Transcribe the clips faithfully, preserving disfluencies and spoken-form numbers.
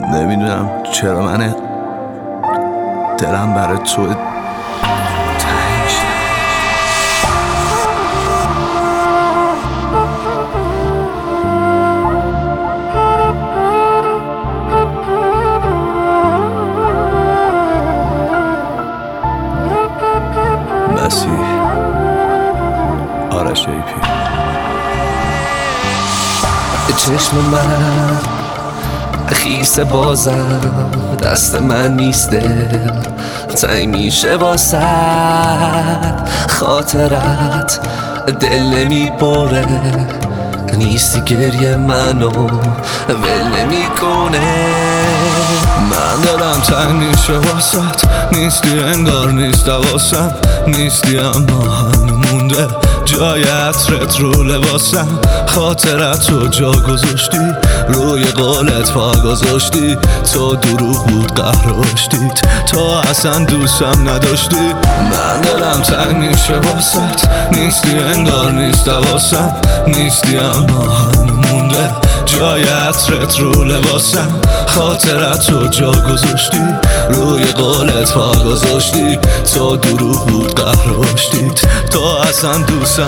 نمیدونم چرا من دلم برای تو تنگ شد. مسیح آرش ای پی. چشم من خیس بازم، دست من نیست دل تنگ میشه واسه خاطرت، دل نمیبره نیستی گریه منو ول نمیکنه. من دلم تنگ میشه واسط، نیستی انگار نیست حواسم، نیستی اما هنو مونده جای عطرت رو لباسم. خاطرت رو جا گذاشتی، روی قولت پا گذاشتی. تو دروغ بود قهرشتید، تو اصلا دوستم نداشتی. من دلم تنگ میشه واسط، نیستی انگار نیست حواسم، نیستی اما هنو مونده جای عطرت رو لباسم. خاطرت رو جا گذاشتی، روی قولت پا گذاشتی. تو دروغ بود قهرشتید، تو اصلا دوستم.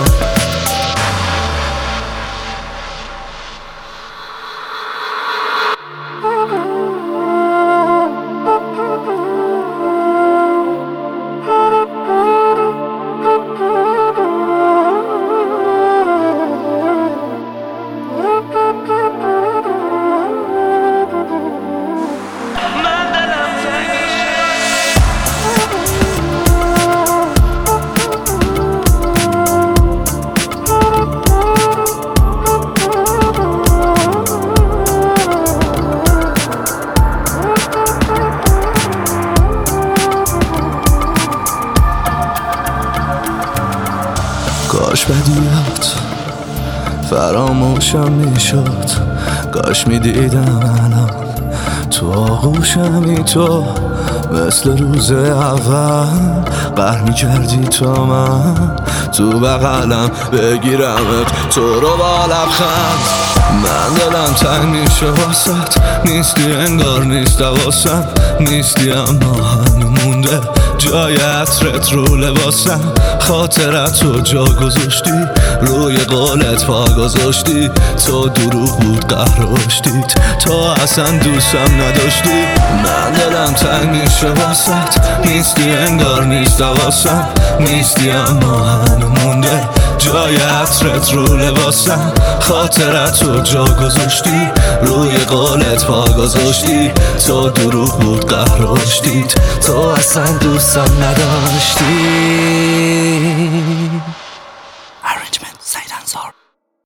کاش بدیات فراموشم میشد، کاش میدیدم الان تو آغوشمی، تو مثل روز اول قهر میکردی تا من تو بغلم بگیرمت تو رو با لبخند. من دلم تنگ میشه واسط، نیستی انگار نیست حواسم، نیستی اما هنو مونده جای عطرت رو لباسم. خاطرت رو جا گذاشتی، روی قولت پا گذاشتی. تو دروغ بود قهرشتید، تو اصلا دوستم نداشتی. من دلم تنگ میشه واسط، نیستی انگار نیست حواسم، نیستی اما هنو مونده جای عطرت رو لباسم. خاطرت رو جا گذاشتی، روی قولت پا گذاشتی. تو دروغ بود قهرشتید، تو اصلا دوستم نداشتی.